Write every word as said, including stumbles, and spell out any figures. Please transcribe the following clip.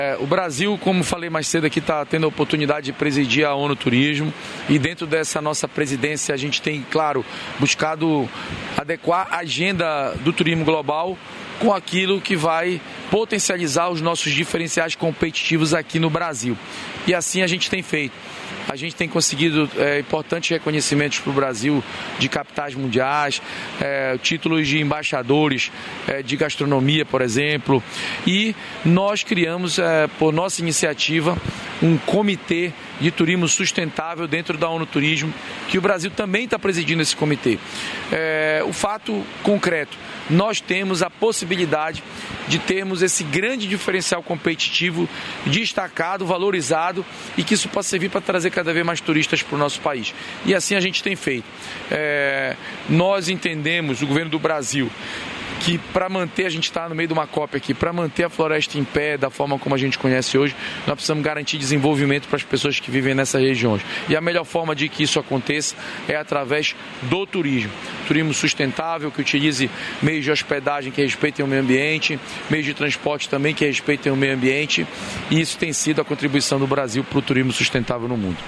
É, o Brasil, como falei mais cedo aqui, está tendo a oportunidade de presidir a ONU Turismo, e dentro dessa nossa presidência a gente tem, claro, buscado adequar a agenda do turismo global com aquilo que vai potencializar os nossos diferenciais competitivos aqui no Brasil. E assim a gente tem feito. A gente tem conseguido é, importantes reconhecimentos para o Brasil de capitais mundiais, é, títulos de embaixadores é, de gastronomia, por exemplo. E nós criamos, é, por nossa iniciativa, um comitê de turismo sustentável dentro da ONU Turismo, que o Brasil também está presidindo esse comitê. É, o fato concreto, nós temos a possibilidade de termos esse grande diferencial competitivo destacado, valorizado, e que isso possa servir para trazer cada vez mais turistas para o nosso país. E assim a gente tem feito. É, nós entendemos, o governo do Brasil, que para manter, a gente está no meio de uma COP aqui, para manter a floresta em pé da forma como a gente conhece hoje, nós precisamos garantir desenvolvimento para as pessoas que vivem nessas regiões. E a melhor forma de que isso aconteça é através do turismo. Turismo sustentável, que utilize meios de hospedagem que respeitem o meio ambiente, meios de transporte também que respeitem o meio ambiente, e isso tem sido a contribuição do Brasil para o turismo sustentável no mundo.